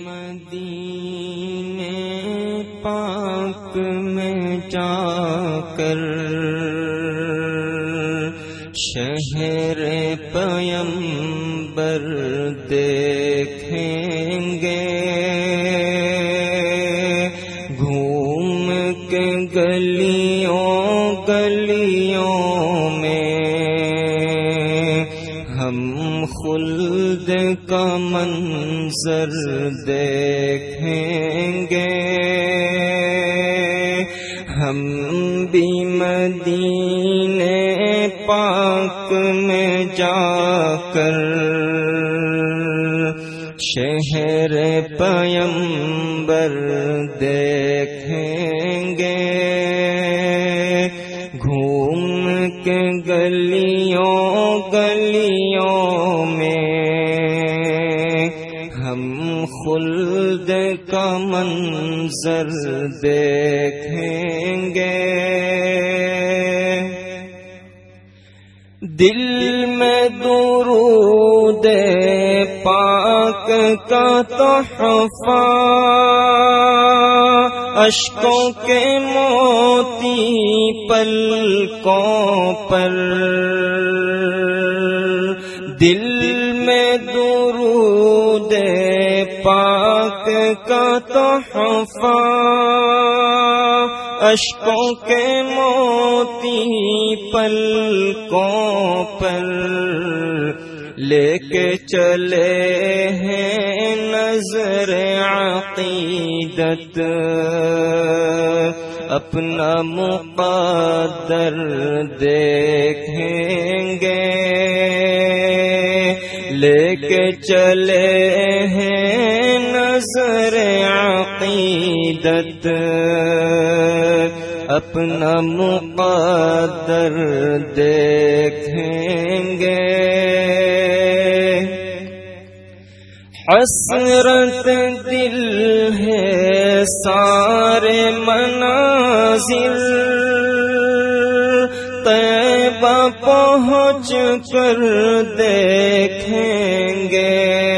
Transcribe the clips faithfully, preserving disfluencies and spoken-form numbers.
مدینے پاک میں جا کر شہر پیمبر دیکھیں گے، گھوم کے گلیوں گلیوں میں ہم خلد کا منظر دیکھیں گے، ہم بھی مدینے پاک میں جا کر شہر پیمبر دیکھیں گے، گھوم کے گلیوں گلیوں میں ہم خلد کا منظر دیکھیں گے۔ دل میں درود پاک کا تحفہ، اشکوں کے موتی پلکوں پر، دل میں درود پاک کا تحفہ، اشکوں کے موتی پلکوں پر، لے کے چلے ہیں نظر عقیدت اپنا مقدر دیکھیں گے، لے کے چلے ہیں نظر عقیدت اپنا مقدر دیکھیں گے۔ حسرت دل ہے سارے منازل، طیبہ پہنچ کر دیکھیں گے،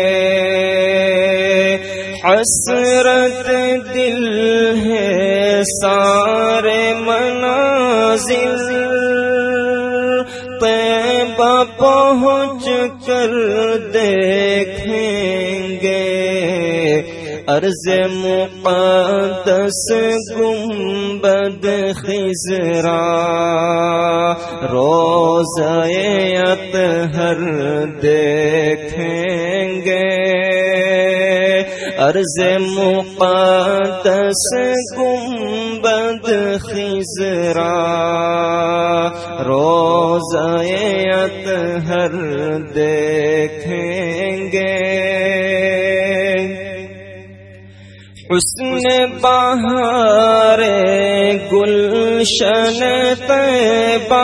حسرت دل ہے سارے منازل، طیبہ پہنچ کر دیکھیں گے، عرض مقدس گنبد خضرا روضہ اطہر دیکھیں گے، عرض مقدس گنبد خضرا روضہ اطہر دیکھیں گے، حسن بہار گلشن طیبہ،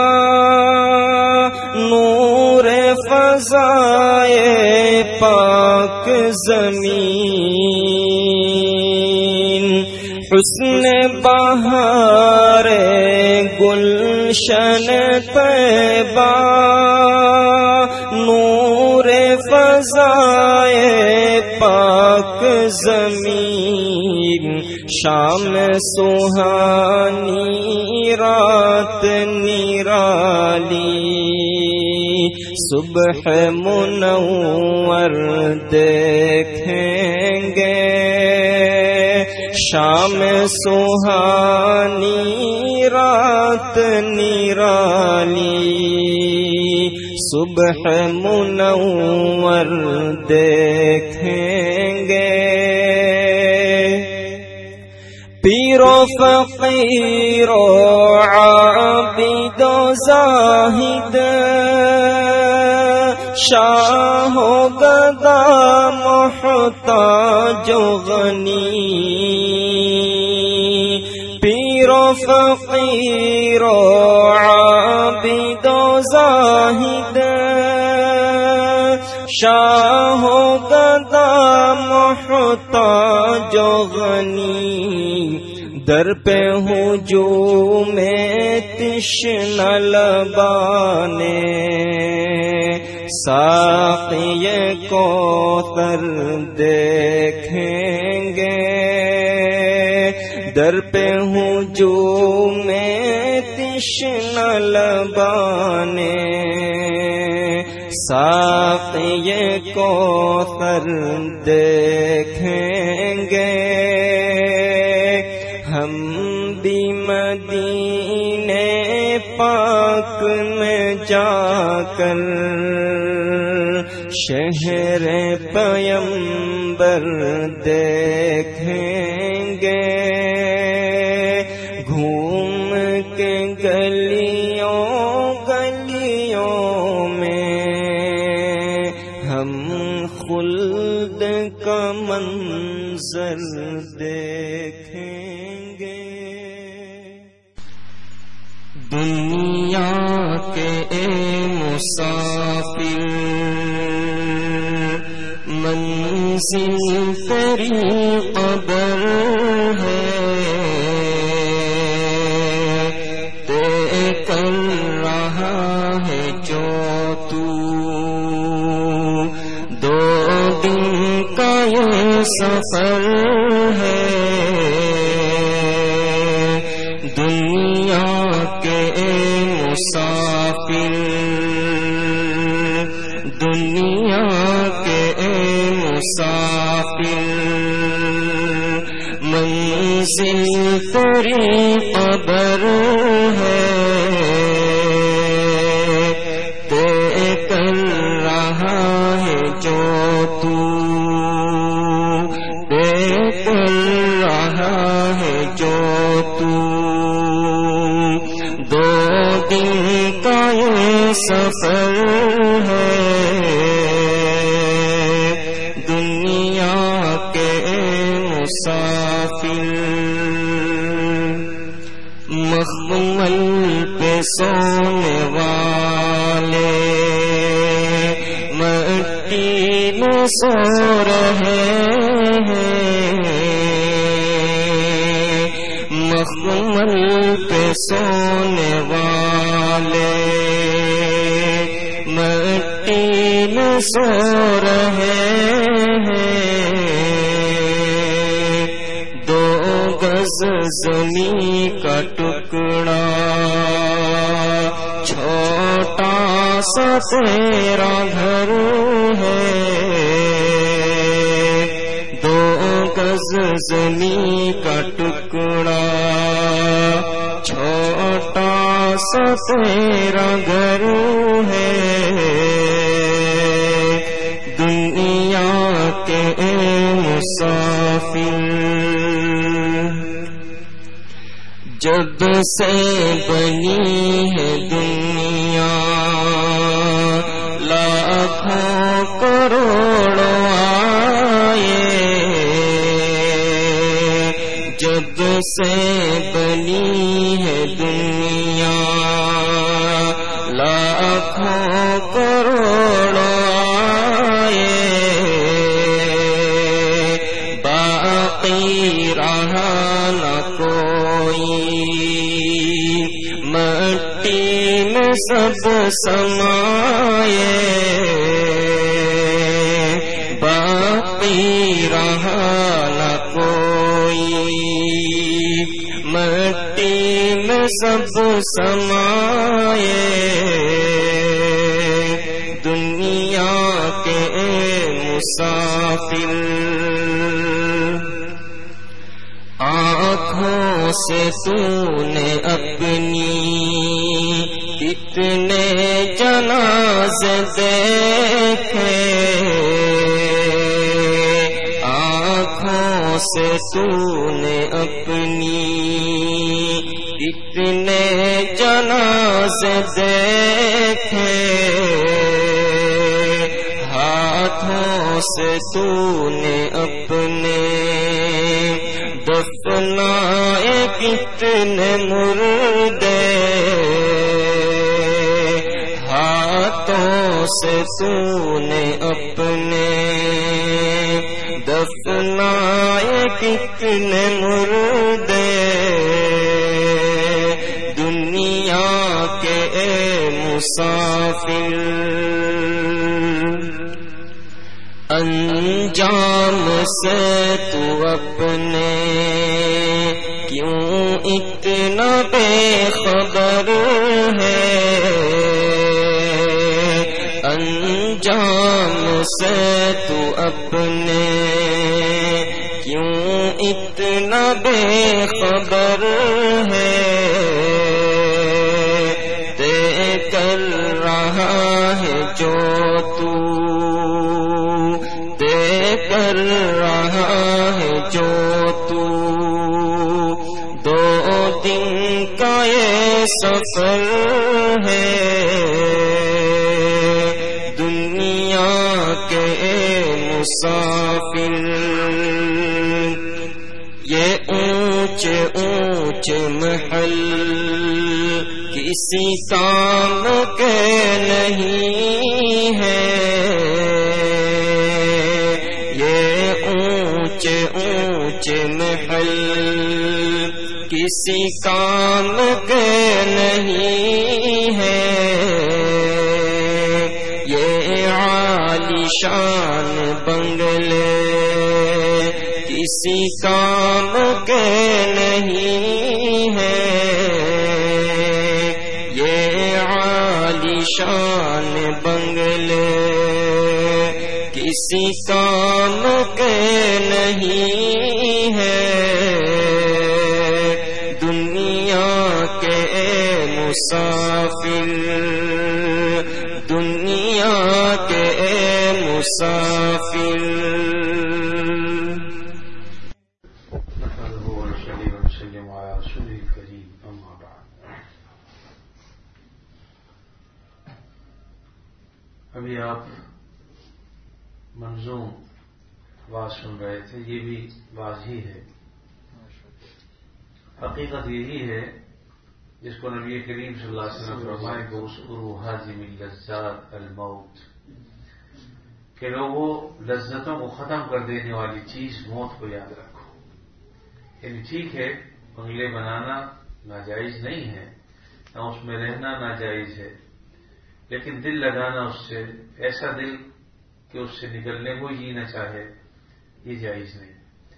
نور فضائے پاک زمین، حسن بہار گلشن طیبہ، نور فضائے پاک زمین، شام سہانی رات نرالی، صبح منور دیکھیں گے، شام سہانی رات نرالی، صبح منور دیکھیں گے، پیر و فقیر و عابد و زاہد، شاہ و گدا محتاج و غنی، پیر و فقیر و عابد و زاہد، شاہ و گدا محتاج و غنی، در پہ ہجوم تشنہ لبانے ساقی کوثر دیکھیں گے، در پہ ہجوم میں تشنہ لبانے، ساقی کوثر دیکھیں گے، ہم بھی مدینے پاک میں جا کر شہر پیمبر دیکھیں گے، گھوم کے گلیوں گلیوں میں ہم خلد کا منظر دیکھیں گے۔ دنیا کے اے مسافر منزل تیری قبر ہے، طے کر رہا ہے جو تو دو دن کا یہ سفر ہے، دنیا کے مسافر دنیا کے مسافر منزل تیری قبر ہے، طے کر رہا ہے جو تو طے کر رہا ہے جو تو دو دن کا یہ سفر ہے، دنیا کے مسافر مخمل پہ سونے والے مٹی میں سو رہے ہیں، مخمل پہ سونے والے مٹی میں سو رہے ہیں، دو گز زمین کا ٹکڑا چھوٹا سا تیرا گھر ہے، دو گز زمین کا ٹکڑا چھوٹا سا تیرا گھر ہے، دنیا کے مسافر جب سے بنی ہے دنیا لاکھوں کروڑوں آئے، جب سے بنی ہے دنیا لاکھوں کروڑوں آئے، باقی رہا نہ کوئی مٹی میں سب سمائے، باقی رہا نہ کوئی مٹی میں سب سمائے، دنیا کے مسافر آنکھوں سے تو نے اپنی کتنے جنازے دیکھے، آنکھوں سے تو نے اپنی کتنے جنازے دیکھے، ہاتھوں سے تو نے اپنے دفنائے کتنے مردے، ہاتھوں سے تو نے اپنے دفنائے کتنے مردے، دنیا کے مسافر انجام سے تو اپنے کیوں اتنا بے خبر ہے، انجام سے تو اپنے کیوں اتنا بے خبر ہے، طے کر رہا ہے جو تو طے کر رہا ہے جو تو دو دن کا یہ سفر ہے، دنیا کے مسافر یہ اونچے اونچے محل کسی کام کے نہیں ہے، یہ اونچے اونچے محل کسی کام کے نہیں ہے، یہ عالی شان بنگلے کسی کام کے نہیں ہے، یہ عالی شان بنگلے کسی کام کے نہیں ہے، دنیا کے مسافر دنیا کے مسافر ابھی آپ منظوم واز سن رہے تھے، یہ بھی واز ہی ہے، حقیقت یہی ہے جس کو نبی کریم صلی اللہ علیہ وسلم فرمائے کہ اذکروا ہاذم اللذات الموت، کہ لوگوں لذتوں کو ختم کر دینے والی چیز موت کو یاد رکھو۔ یعنی ٹھیک ہے بنگلے بنانا ناجائز نہیں ہے، نہ اس میں رہنا ناجائز ہے، لیکن دل لگانا اس سے، ایسا دل کہ اس سے نکلنے کو ہی نہ چاہے، یہ جائز نہیں۔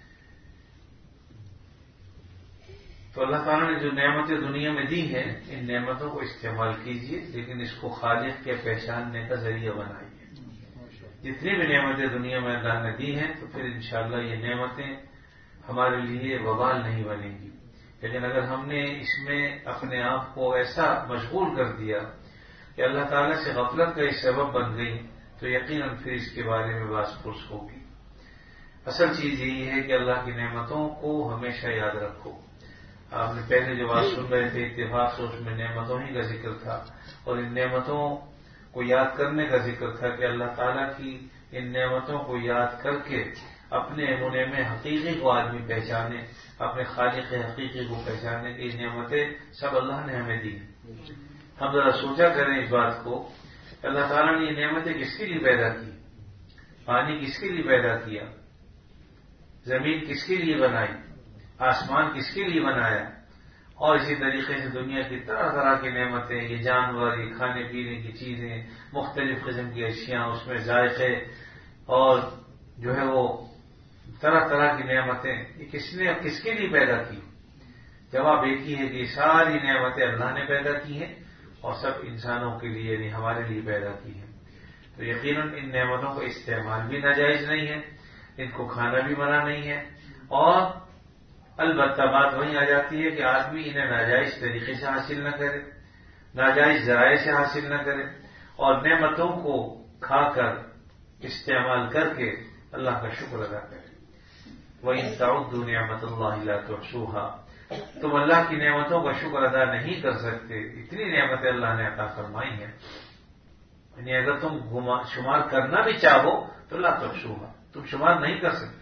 تو اللہ تعالیٰ نے جو نعمتیں دنیا میں دی ہیں ان نعمتوں کو استعمال کیجیے، لیکن اس کو خالق کے پہچاننے کا ذریعہ بنائیے۔ جتنی بھی نعمتیں دنیا میں اللہ نے دی ہیں تو پھر انشاءاللہ یہ نعمتیں ہمارے لیے وبال نہیں بنیں گی، لیکن اگر ہم نے اس میں اپنے آپ کو ایسا مشغول کر دیا کہ اللہ تعالیٰ سے غفلت کا یہ سبب بن گئی تو یقیناً پھر اس کے بارے میں باس پرس ہوگی۔ اصل چیز یہی ہے کہ اللہ کی نعمتوں کو ہمیشہ یاد رکھو۔ آپ نے پہلے جو بات سن رہے تھے اتفاق سے اس میں نعمتوں ہی کا ذکر تھا، اور ان نعمتوں کو یاد کرنے کا ذکر تھا کہ اللہ تعالیٰ کی ان نعمتوں کو یاد کر کے اپنے منعم حقیقی کو آدمی پہچانے، اپنے خالق حقیقی کو پہچانے کہ یہ نعمتیں سب اللہ نے ہمیں دی۔ ہم ذرا سوچا کریں اس بات کو، اللہ تعالیٰ نے یہ نعمتیں کس کے لیے پیدا کی؟ پانی کس کے لیے پیدا کیا؟ زمین کس کے لیے بنائی؟ آسمان کس کے لیے بنایا؟ اور اسی طریقے سے دنیا کی طرح طرح کی نعمتیں، یہ جانور، یہ کھانے پینے کی چیزیں، مختلف قسم کی اشیاء، اس میں ذائقے اور جو ہے وہ طرح طرح کی نعمتیں، یہ کس نے کس کے لیے پیدا کی؟ جواب ایک ہی ہے کہ یہ ساری نعمتیں اللہ نے پیدا کی ہیں اور سب انسانوں کے لیے یعنی ہمارے لیے پیدا کی ہیں۔ تو یقیناً ان نعمتوں کو استعمال بھی ناجائز نہیں ہے، ان کو کھانا بھی منع نہیں ہے، اور البتہ بات وہیں آ جاتی ہے کہ آدمی انہیں ناجائز طریقے سے حاصل نہ کرے، ناجائز ذرائع سے حاصل نہ کرے، اور نعمتوں کو کھا کر استعمال کر کے اللہ کا شکر ادا کرے۔ وَإِن تَعُدُّوا نِعْمَتَ اللَّهِ لَا تُحْصُوهَا، تم اللہ کی نعمتوں کا شکر ادا نہیں کر سکتے، اتنی نعمتیں اللہ نے عطا فرمائی ہیں، یعنی اگر تم شمار کرنا بھی چاہو تو لا تحصوها، تم شمار نہیں کر سکتے۔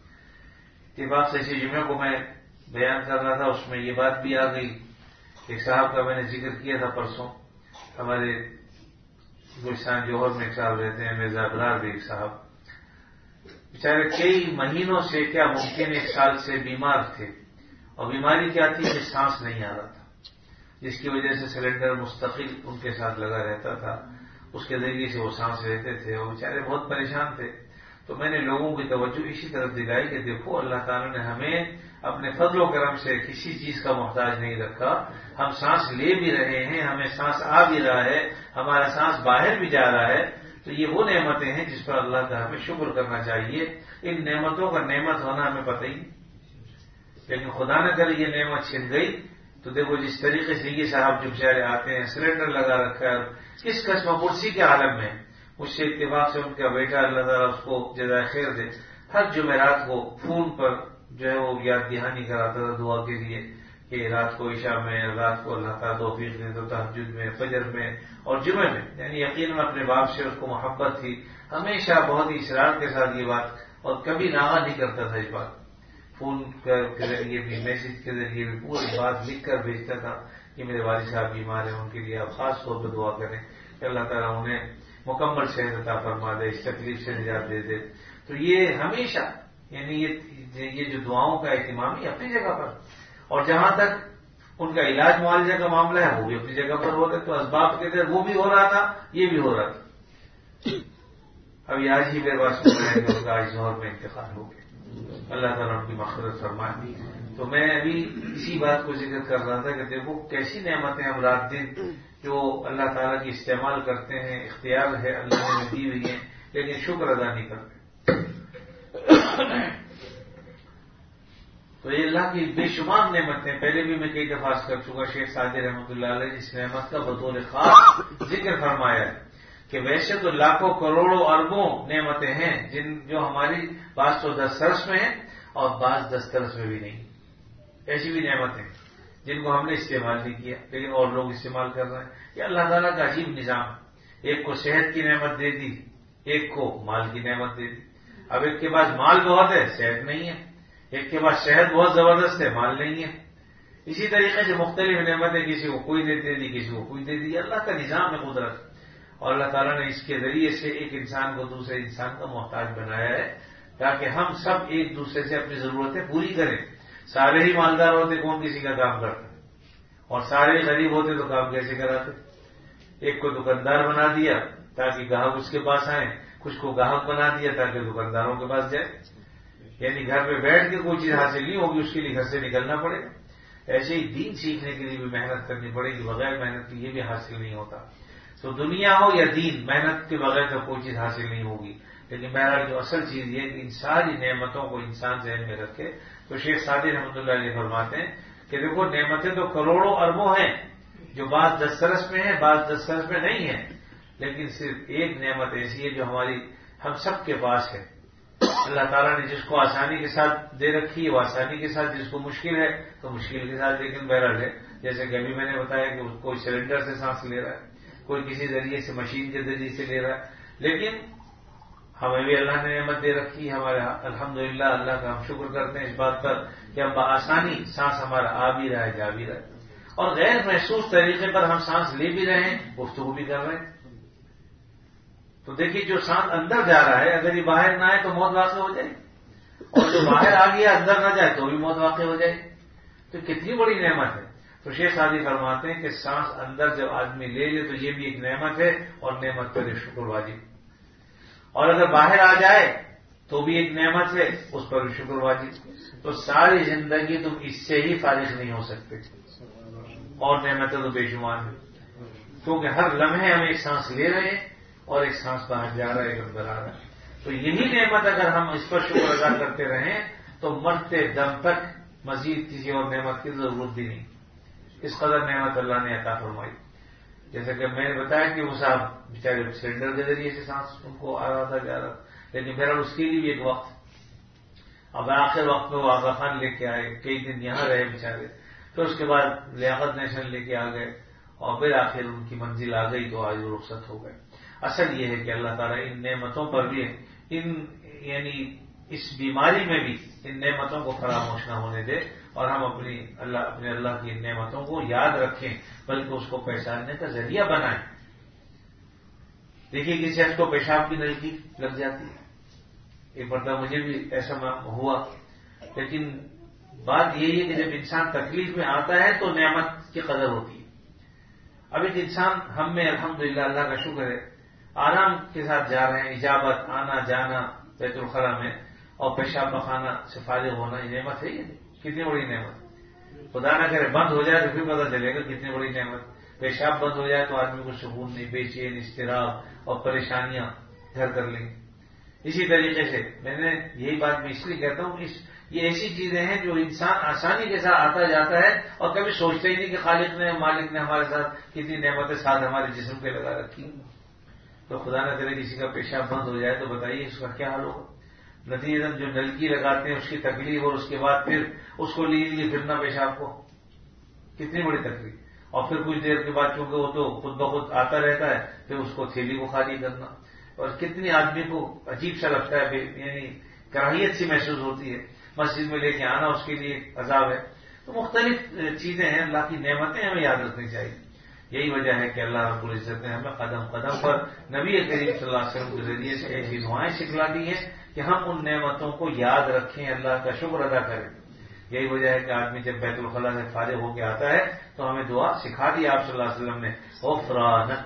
اتفاق سے اسی جمعے کو میں بیان کر رہا تھا، اس میں یہ بات بھی آ گئی، ایک صاحب کا میں نے ذکر کیا تھا پرسوں، ہمارے گلستان جوہر میں ایک صاحب رہتے ہیں مرزا ابرار بھی ایک صاحب، بیچارے کئی مہینوں سے کیا ممکن ایک سال سے بیمار تھے، اور بیماری کیا تھی کہ سانس نہیں آ رہا تھا، جس کی وجہ سے سلنڈر مستقل ان کے ساتھ لگا رہتا تھا، اس کے ذریعے سے وہ سانس لیتے تھے، اور بیچارے بہت پریشان تھے۔ تو تو میں نے لوگوں کی توجہ اسی طرف دلائی کہ دیکھو اللہ تعالیٰ نے ہمیں اپنے فضل و کرم سے کسی چیز کا محتاج نہیں رکھا. ہم سانس لے بھی رہے ہیں, ہمیں سانس آ بھی رہا ہے, ہمارا سانس باہر بھی جا رہا ہے, تو یہ وہ نعمتیں ہیں جس پر اللہ کا ہمیں شکر کرنا چاہیے. ان نعمتوں کا نعمت ہونا ہمیں پتہ ہی نہیں, لیکن خدا نہ کرے یہ نعمت چھن گئی تو دیکھو جس طریقے سے یہ صاحب جو بیچارے آتے ہیں, سلنڈر لگا رکھا ہے, کس قسم پرسی کے عالم میں, مجھ سے اتفاق سے ان کا بیٹا اللہ تعالیٰ اس کو جزائے خیر دے, ہر جمعرات کو فون پر جو ہے وہ یاد دہانی کراتا تھا دعا کے لیے کہ رات کو عشاء میں, رات کو اللہ تعالیٰ توفیق دے تو تہجد میں, فجر میں اور جمعے میں. یعنی یقیناً اپنے باپ سے اس کو محبت تھی, ہمیشہ بہت ہی اصرار کے ساتھ یہ بات, اور کبھی ناغہ نہیں کرتا تھا اس بات. فون کے ذریعے بھی, میسج کے ذریعے بھی پوری بات لکھ کر بھیجتا تھا کہ میرے والد صاحب بیمار ہیں, ان کے لیے آپ خاص طور پہ دعا کریں کہ اللہ تعالیٰ انہیں مکمل صحت عطا فرما دے, اس تکلیف سے نجات دے دے. تو یہ ہمیشہ یعنی یہ جو دعاؤں کا اہتمام ہی اپنی جگہ پر, اور جہاں تک ان کا علاج معالجہ کا معاملہ ہے وہ بھی اپنی جگہ پر ہوتا ہے. تو اسباب کے تحت وہ بھی ہو رہا تھا, یہ بھی ہو رہا تھا. ابھی آج ہی میرے پاس سن رہے ہیں کہ ان کا آج ظہر میں انتقال ہو گیا, اللہ تعالیٰ ان کی مغفرت فرمائے. تو میں ابھی اسی بات کو ذکر کر رہا تھا کہ دیکھو کیسی نعمتیں ہم رات دن جو اللہ تعالیٰ کی استعمال کرتے ہیں, اختیار ہے اللہ نے دی ہوئی ہیں, لیکن شکر ادا نہیں کرتے. تو یہ اللہ کی بے شمار نعمتیں, پہلے بھی میں کئی دفعہ کر چکا, شیخ سعدی رحمۃ اللہ علیہ اس نعمت کا بطور خاص ذکر فرمایا ہے کہ ویسے تو لاکھوں کروڑوں اربوں نعمتیں ہیں جن جو ہماری بعض تو دسترس میں ہیں اور بعض دسترس میں بھی نہیں. ایسی بھی نعمتیں جن کو ہم نے استعمال نہیں کیا لیکن اور لوگ استعمال کر رہے ہیں. یہ اللہ تعالیٰ کا عجیب نظام, ایک کو صحت کی نعمت دے دی, ایک کو مال کی نعمت دے دی. اب ایک کے پاس مال بہت ہے, صحت نہیں ہے, ایک کے پاس صحت بہت زبردست ہے, مال نہیں ہے. اسی طریقے سے مختلف نعمتیں کسی کو کوئی دے دی, کسی کو کوئی دے دی. اللہ کا نظام ہے قدرت, اور اللہ تعالیٰ نے اس کے ذریعے سے ایک انسان کو دوسرے انسان کا محتاج بنایا ہے تاکہ ہم سب ایک دوسرے سے اپنی ضرورتیں پوری کریں. سارے ہی مالدار ہوتے کون کسی کا کام کرتا, اور سارے غریب ہوتے تو کام کیسے کراتے. ایک کو دکاندار بنا دیا تاکہ گاہک اس کے پاس آئیں, کچھ کو گاہک بنا دیا تاکہ دکانداروں کے پاس جائے. یعنی گھر پہ بیٹھ کے کوئی چیز حاصل نہیں ہوگی, اس کے لیے گھر سے نکلنا پڑے گا. ایسے ہی دین سیکھنے کے لیے بھی محنت کرنی پڑے گی, بغیر محنت کے یہ بھی حاصل نہیں ہوتا. تو دنیا ہو یا دین, محنت کے بغیر تو کوئی چیز حاصل نہیں ہوگی. لیکن بہرحال جو اصل چیز یہ کہ ان ساری نعمتوں کو انسان ذہن میں رکھے. تو شیخ سعدی رحمۃ اللہ علیہ فرماتے ہیں کہ دیکھو نعمتیں تو کروڑوں اربوں ہیں جو بعض دسترس میں ہیں, بعض دسترس میں نہیں ہیں, لیکن صرف ایک نعمت ایسی ہے جو ہماری ہم سب کے پاس ہے. اللہ تعالیٰ نے جس کو آسانی کے ساتھ دے رکھی ہے وہ آسانی کے ساتھ, جس کو مشکل ہے تو مشکل کے ساتھ, لیکن بہرحال ہے. جیسے کہ ابھی میں نے بتایا کہ کوئی سلنڈر سے سانس لے رہا ہے, کوئی کسی ذریعے سے مشین کے ذریعے سے لے رہا ہے, لیکن ہمیں بھی اللہ نے نعمت دے رکھی ہے. ہمارے الحمدللہ اللہ کا ہم شکر کرتے ہیں اس بات پر کہ ہم بآسانی سانس ہمارا آ بھی رہا ہے, جا بھی رہا ہے, اور غیر محسوس طریقے پر ہم سانس لے بھی رہے ہیں, گفتگو بھی کر رہے ہیں. تو دیکھیے جو سانس اندر جا رہا ہے اگر یہ باہر نہ آئے تو موت واقع ہو جائے, اور جو باہر آ گیا اندر نہ جائے تو بھی موت واقع ہو جائے. تو کتنی بڑی نعمت ہے. تو شیخ سعدی فرماتے ہیں کہ سانس اندر جب آدمی لے لے تو یہ بھی ایک نعمت ہے, اور نعمت پر شکر واجب. اور اگر باہر آ جائے تو بھی ایک نعمت ہے, اس پر بھی شکر واجب. تو ساری زندگی تم اس سے ہی فارغ نہیں ہو سکتے, اور نعمتیں تو بے شمار ہیں, کیونکہ ہر لمحے ہم ایک سانس لے رہے ہیں اور ایک سانس باہر جا رہا ہے, ایک اندر آ رہا ہے. تو یہی نعمت اگر ہم اس پر شکر ادا کرتے رہیں تو مرتے دم تک مزید کسی اور نعمت کی ضرورت بھی نہیں. اس قدر نعمت اللہ نے عطا فرمائی. جیسے کہ میں نے بتایا کہ وہ صاحب بیچارے سلنڈر کے ذریعے سے سانس ان کو آ رہا تھا, جا رہا تھا, لیکن بہرحال اس کے لیے بھی ایک وقت. اب آخر وقت میں وہ آغا خان لے کے آئے, کئی دن یہاں رہے بیچارے, پھر اس کے بعد لیاقت نیشنل لے کے آ گئے, اور پھر آخر ان کی منزل آ گئی تو آج وہ رخصت ہو گئے. اصل یہ ہے کہ اللہ تعالیٰ ان نعمتوں پر بھی, ان یعنی اس بیماری میں بھی ان نعمتوں کو فراموش نہ ہونے دے, اور ہم اپنی اللہ اپنے اللہ کی ان نعمتوں کو یاد رکھیں, بلکہ اس کو پہچاننے کا ذریعہ بنائیں. دیکھیے کسی شخص کو پیشاب کی نلکی لگ جاتی ہے, ایک مرتبہ مجھے بھی ایسا ہوا, لیکن بات یہی ہے کہ جب انسان تکلیف میں آتا ہے تو نعمت کی قدر ہوتی ہے. اب ایک انسان ہم میں الحمدللہ اللہ کا شکر ہے آرام کے ساتھ جا رہے ہیں, اجابت آنا جانا بیت الخلا میں اور پیشاب پخانہ سے فارغ ہونا یہ نعمت ہے، یہ کتنی بڑی نعمت. خدا نہ کرے بند ہو جائے تو پھر پتہ چلے گا کتنی بڑی نعمت. پیشاب بند ہو جائے تو آدمی کو سکون نہیں، بے چین، اضطراب اور پریشانیاں گھر کر لیں. اسی طریقے سے میں نے یہی بات میں اس لیے کہتا ہوں کہ یہ ایسی چیزیں ہیں جو انسان آسانی کے ساتھ آتا جاتا ہے اور کبھی سوچتا ہی نہیں کہ خالق نے مالک نے ہمارے ساتھ کتنی نعمتیں ساتھ ہمارے جسم پہ لگا رکھی. تو خدا نہ کرے کسی کا پیشاب بند ہو جائے تو بتائیے اس کا کیا حال ہوگا. نتیجہ جو نلکی لگاتے ہیں اس کی تکلیف اور اس کے بعد پھر اس کو لیے لیے پھرنا پیشاب کو، کتنی بڑی تکلیف. اور پھر کچھ دیر کے بعد چونکہ وہ تو خود بخود آتا رہتا ہے پھر اس کو تھیلی کو خالی کرنا، اور کتنی آدمی کو عجیب سا لگتا ہے، یعنی کراہیت سی محسوس ہوتی ہے. مسجد میں لے کے آنا اس کے لیے عذاب ہے. تو مختلف چیزیں ہیں، اللہ کی نعمتیں ہمیں یاد رکھنی چاہیے. یہی وجہ ہے کہ اللہ رب العزت نے ہمیں قدم قدم پر نبی کریم صلی اللہ علیہ وسلم کے ذریعے سے ایسی دعائیں سکھلا دی ہیں کہ ہم ان نعمتوں کو یاد رکھیں، اللہ کا شکر ادا کریں. یہی وجہ ہے کہ آدمی جب بیت الخلا سے فارغ ہو کے آتا ہے تو ہمیں دعا سکھا دی آپ صلی اللہ علیہ وسلم نے، غفرانک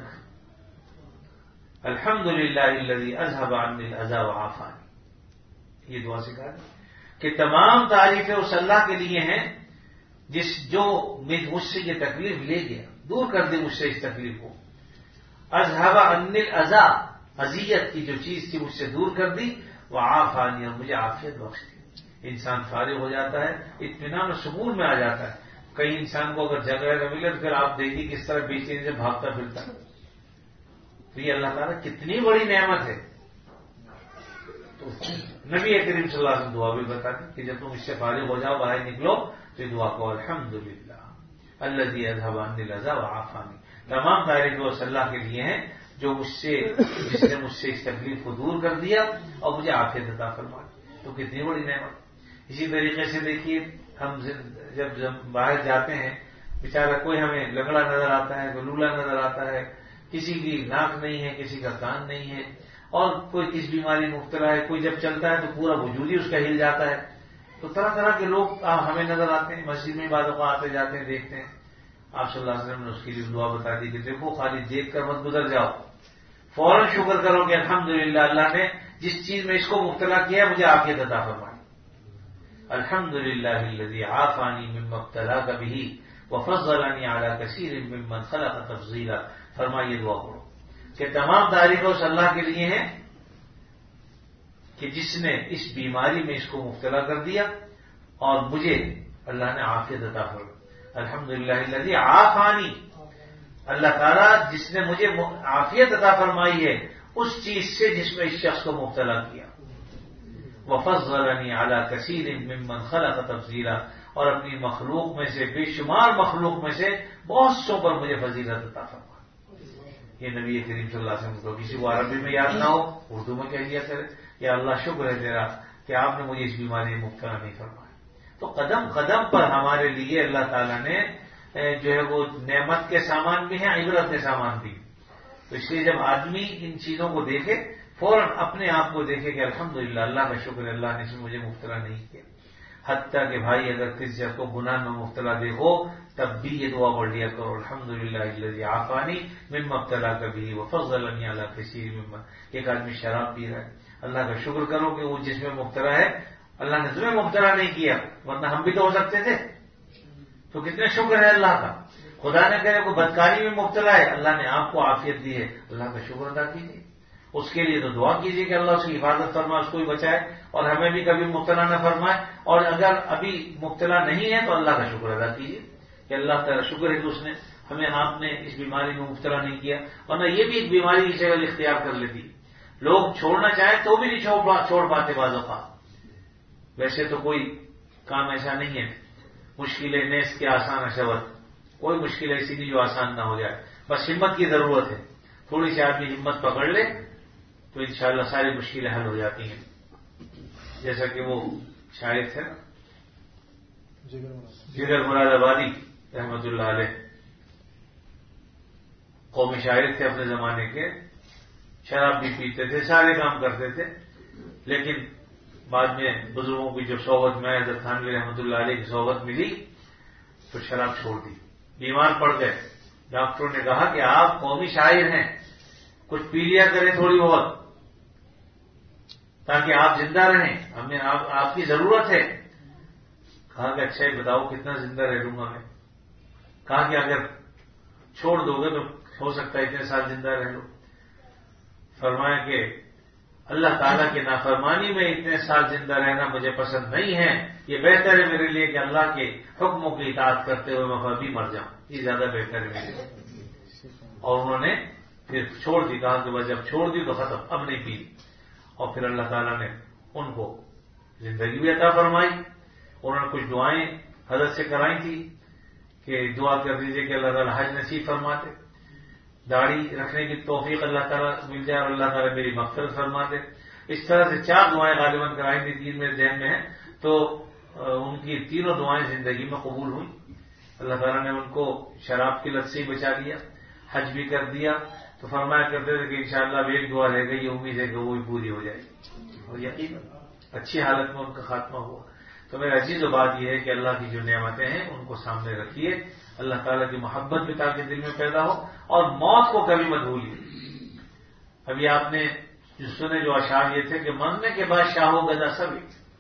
الحمدللہ الذی اذھب عنی الاذی وعافانی. یہ دعا سکھا دی کہ تمام تعریفیں اس اللہ کے لیے ہیں جس جو مجھ سے یہ تکلیف لے گیا، دور کر دے مجھ سے اس تکلیف کو. اذھب عنی الاذی، اذیت کی جو چیز تھی مجھ سے دور کر دی، وعافانی، اور مجھے عافیت بخش دی. انسان فارغ ہو جاتا ہے، اطمینان و سکون میں آ جاتا ہے. کئی انسان کو اگر جگہ نہ ملے تو پھر آپ دیکھیے کس طرح بے چینی سے بھاگتا پھرتا ہے. تو یہ اللہ تعالیٰ کتنی بڑی نعمت ہے. تو نبی کریم صلی اللہ علیہ وسلم دعا بھی بتا دی کہ جب تم اس سے فارغ ہو جاؤ، باہر نکلو تو یہ دعا کو الحمدللہ الذی اذھب عنی الاذی وعافانی. تمام تعریفیں اس اللہ کے لیے ہیں جو مجھ سے جس نے مجھ سے اس تکلیف کو دور کر دیا اور مجھے عافیت عطا فرمائی. تو کتنی بڑی نعمت. اسی طریقے سے دیکھیے ہم جب جب باہر جاتے ہیں، بیچارہ کوئی ہمیں لنگڑا نظر آتا ہے، گلولا نظر آتا ہے، کسی کی ناک نہیں ہے، کسی کا کان نہیں ہے، اور کوئی کس بیماری میں مبتلا ہے، کوئی جب چلتا ہے تو پورا وجود ہی اس کا ہل جاتا ہے. تو طرح طرح کے لوگ ہمیں نظر آتے ہیں، مسجد میں بعض اوقات آتے جاتے ہیں، دیکھتے ہیں. آپ صلی اللہ علیہ وسلم نے اس کے لیے دعا بتا دی کہ دیکھو خالی دیکھ کر مت گزر جاؤ، فوراً شکر کرو کہ الحمدللہ اللہ نے جس چیز میں اس کو مبتلا کیا مجھے عافیت عطا فرمائی. الحمدللہ الذی عافانی مما ابتلاک بہ وفضلنی علی کثیر ممن خلق تفضیلا. فرمائیے دعا کرو کہ تمام تعریفیں اس اللہ کے لیے ہیں کہ جس نے اس بیماری میں اس کو مبتلا کر دیا اور مجھے اللہ نے عافیت عطا فرمائی. الحمدللہ الذی عافانی، اللہ تعالیٰ جس نے مجھے عافیت عطا فرمائی ہے اس چیز سے جس میں اس شخص کو مبتلا کیا. وفضلنی علی کثیر ممن خلق تفضیلا، اور اپنی مخلوق میں سے بے شمار مخلوق میں سے بہت سو پر مجھے فضیلت عطا فرمائی. یہ نبی کریم صلی اللہ علیہ وسلم کو کسی کو عربی میں یاد نہ ہو اردو میں کہہ دیا کرے کہ اللہ شکر ہے تیرا کہ آپ نے مجھے اس بیماری میں مبتلا نہیں فرمایا. تو قدم قدم پر ہمارے لیے اللہ تعالیٰ نے جو ہے وہ نعمت کے سامان بھی ہیں، عبرت کے سامان بھی. تو اس لیے جب آدمی ان چیزوں کو دیکھے فوراً اپنے آپ کو دیکھے کہ الحمدللہ اللہ کا شکر ہے، اللہ نے اس میں مجھے مبتلا نہیں کیا. حتیٰ کہ بھائی اگر کسی شخص کو گناہ میں مبتلا دیکھو تب بھی یہ دعا پڑھ لیا کرو الحمدللہ الذی عافانی مما ابتلاک بہ وفضلنی علی کثیر ممن. ایک آدمی شراب پی رہا ہے، اللہ کا شکر کرو کہ وہ جس میں مبتلا ہے اللہ نے تمہیں مبتلا نہیں کیا، ورنہ ہم بھی تو ہو سکتے تھے. تو کتنے شکر ہے اللہ کا. خدا نے کہے کوئی بدکاری میں مبتلا ہے، اللہ نے آپ کو عافیت دی ہے، اللہ کا شکر ادا کیجیے. اس کے لیے تو دعا کیجیے کہ اللہ اس کی حفاظت فرمائے، اس کو بھی بچائے اور ہمیں بھی کبھی مبتلا نہ فرمائے. اور اگر ابھی مبتلا نہیں ہے تو اللہ کا شکر ادا کیجیے کہ اللہ تعالیٰ شکر ہے کہ اس نے ہمیں آپ نے اس بیماری میں مبتلا نہیں کیا، ورنہ یہ بھی ایک بیماری کی شکل اختیار کر لیتی. لوگ چھوڑنا چاہیں تو بھی نہیں چھوڑ پاتے بعض اوقات. ویسے تو کوئی کام ایسا نہیں ہے، مشکل نیس کے آسان اشوت، کوئی مشکل ایسی نہیں جو آسان نہ ہو جائے. بس ہمت کی ضرورت ہے، تھوڑی سی آدمی ہمت پکڑ لے تو انشاءاللہ ساری مشکلیں حل ہو جاتی ہیں. جیسا کہ وہ شاعر تھے نا جگر مراد آبادی رحمت اللہ علیہ، قومی شاعر تھے اپنے زمانے کے، شراب بھی پیتے تھے، سارے کام کرتے تھے، لیکن بعد میں بزرگوں کی جو صحبت میں حضرت تھانوی رحمت اللہ علیہ کی صحبت ملی تو شراب چھوڑ دی، بیمار پڑ گئے. ڈاکٹروں نے کہا کہ آپ قومی شاعر ہیں، کچھ پی لیا کریں تھوڑی بہت. تاکہ آپ زندہ رہیں، ہمیں آپ, آپ کی ضرورت ہے۔ کہا کہ اچھا یہ بتاؤ کتنا زندہ رہ لوں گا میں؟ کہا کہ اگر چھوڑ دو گے تو ہو سکتا ہے اتنے سال زندہ رہ لو۔ فرمایا کہ اللہ تعالیٰ کی نافرمانی میں اتنے سال زندہ رہنا مجھے پسند نہیں ہے، یہ بہتر ہے میرے لیے کہ اللہ کے حکموں کی اطاعت کرتے ہوئے میں ابھی مر جاؤں، یہ زیادہ بہتر ہے میرے لیے۔ اور انہوں نے پھر چھوڑ دی، کہا کہ بس جب چھوڑ دی تو ختم، اب نہیں پی۔ اور پھر اللہ تعالیٰ نے ان کو زندگی بھی عطا فرمائی۔ انہوں نے کچھ دعائیں حضرت سے کرائی تھی کہ دعا کر دیجیے کہ اللہ تعالیٰ حج نصیب فرماتے، داڑھی رکھنے کی توفیق اللہ تعالیٰ مل جائے اور اللہ تعالیٰ میری مغفرت فرما دے۔ اس طرح سے چار دعائیں غالباً کرائی تھی، تین میرے ذہن میں ہیں، تو ان کی تینوں دعائیں زندگی میں قبول ہوئی۔ اللہ تعالیٰ نے ان کو شراب کی لت سے ہی بچا دیا، حج بھی کر دیا۔ تو فرمایا کرتے تھے کہ انشاءاللہ اب ایک دعا رہ گئی، امید ہے کہ وہ بھی پوری ہو جائے گی، اور یقین اچھی حالت میں ان کا خاتمہ ہوا۔ تو میرے عزیز و بات یہ ہے کہ اللہ کی جو نعمتیں ہیں ان کو سامنے رکھیے، اللہ تعالیٰ کی محبت بھی تاکہ دل میں پیدا ہو، اور موت کو کبھی مت بھولیے۔ ابھی آپ نے جو سنے جو اشعار یہ تھے کہ مرنے کے بعد شاہ و گدا سبھی